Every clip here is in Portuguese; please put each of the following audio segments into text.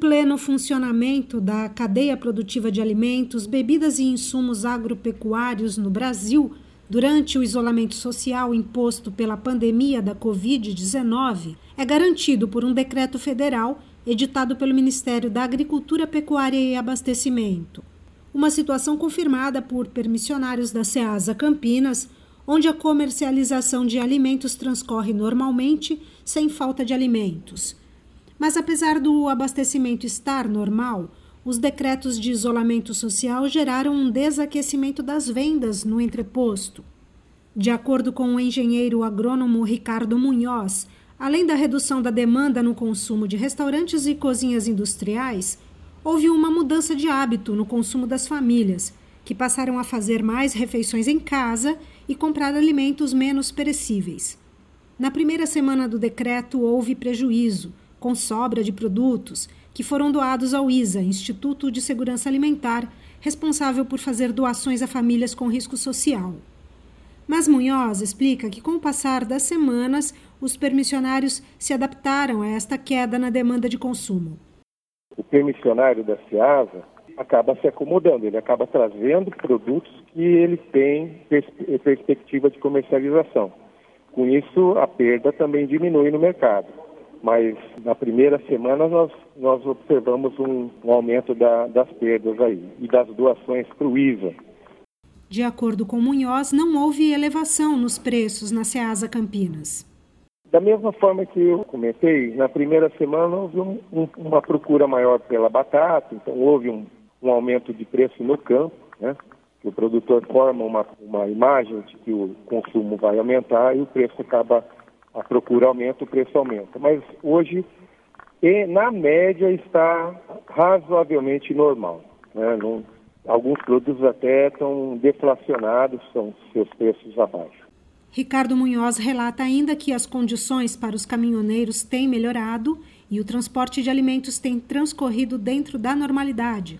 pleno funcionamento da cadeia produtiva de alimentos, bebidas e insumos agropecuários no Brasil durante o isolamento social imposto pela pandemia da Covid-19 é garantido por um decreto federal editado pelo Ministério da Agricultura, Pecuária e Abastecimento. Uma situação confirmada por permissionários da Ceasa Campinas, onde a comercialização de alimentos transcorre normalmente, sem falta de alimentos. Mas apesar do abastecimento estar normal, os decretos de isolamento social geraram um desaquecimento das vendas no entreposto. De acordo com o engenheiro agrônomo Ricardo Munhoz, além da redução da demanda no consumo de restaurantes e cozinhas industriais, houve uma mudança de hábito no consumo das famílias, que passaram a fazer mais refeições em casa e comprar alimentos menos perecíveis. Na primeira semana do decreto houve prejuízo, com sobra de produtos, que foram doados ao ISA, Instituto de Segurança Alimentar, responsável por fazer doações a famílias com risco social. Mas Munhoz explica que, com o passar das semanas, os permissionários se adaptaram a esta queda na demanda de consumo. O permissionário da Ceasa acaba se acomodando, ele acaba trazendo produtos que ele tem perspectiva de comercialização. Com isso, a perda também diminui no mercado. Mas na primeira semana nós observamos um aumento das perdas aí e das doações para o ISA. De acordo com Munhoz, não houve elevação nos preços na Ceasa Campinas. Da mesma forma que eu comentei, na primeira semana houve uma procura maior pela batata, então houve um aumento de preço no campo, né? O produtor forma uma imagem de que o consumo vai aumentar e o preço a procura aumenta, o preço aumenta. Mas hoje, na média, está razoavelmente normal, né? Alguns produtos até estão deflacionados, são seus preços abaixo. Ricardo Munhoz relata ainda que as condições para os caminhoneiros têm melhorado e o transporte de alimentos tem transcorrido dentro da normalidade.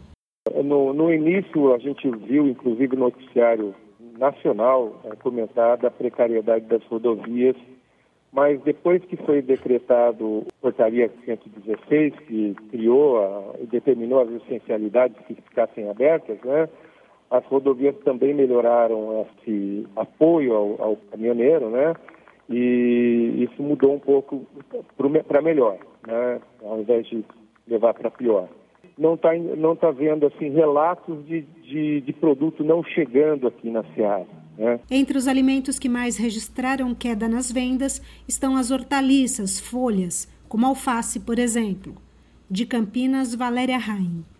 No início, a gente viu, inclusive no noticiário nacional, comentar da precariedade das rodovias, mas depois que foi decretado a Portaria 116, que criou e determinou as essencialidades que ficassem abertas, né, as rodovias também melhoraram esse apoio ao caminhoneiro, né, e isso mudou um pouco para melhor, né, ao invés de levar para pior. Não tá vendo assim, relatos de produto não chegando aqui na Ceasa. Entre os alimentos que mais registraram queda nas vendas estão as hortaliças, folhas, como alface, por exemplo. De Campinas, Valéria Raim.